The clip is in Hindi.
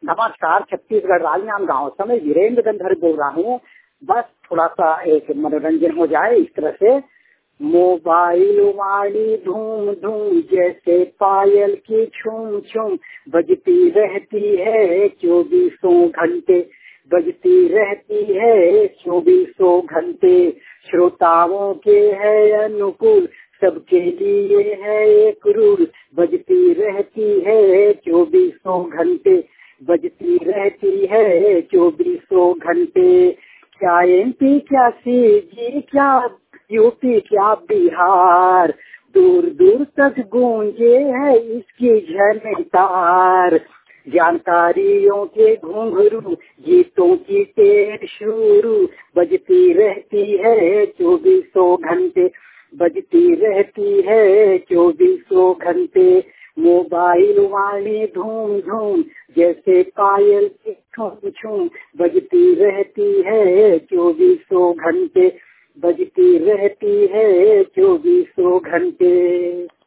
नमस्कार, छत्तीसगढ़ राजनांद गांव से मैं वीरेंद्र गंधर बोल रहा हूँ। बस थोड़ा सा एक मनोरंजन हो जाए इस तरह से। मोबाइल वाली धूम धूम जैसे पायल की छूम छूम बजती रहती है 24 घंटे, बजती रहती है 24 घंटे। श्रोताओं के है अनुकूल, सबके लिए है एक रूल, बजती रहती है 24 घंटे, बजती रहती है 24 घंटे। क्या एमपी, क्या सीजी, क्या यूपी, क्या बिहार, दूर दूर तक गूंजे है इसकी झनकार। जानकारियों के घुंघरू, गीतों की टेर शुरू, बजती रहती है 24 घंटे, बजती रहती है 24 घंटे। मोबाइल वाली धूम धूम जैसे पायल की छूम छूम बजती रहती है 24 घंटे, बजती रहती है 24 घंटे।